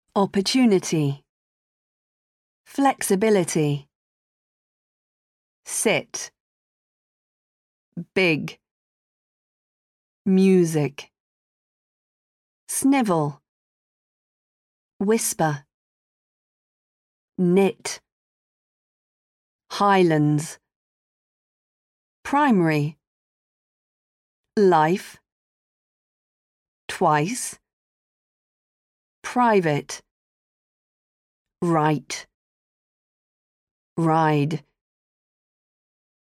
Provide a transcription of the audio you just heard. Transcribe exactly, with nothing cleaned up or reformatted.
opportunity, flexibility, sit, big, music, snivel, whisper, knit, highlands, primary, life, twice, private, right, ride.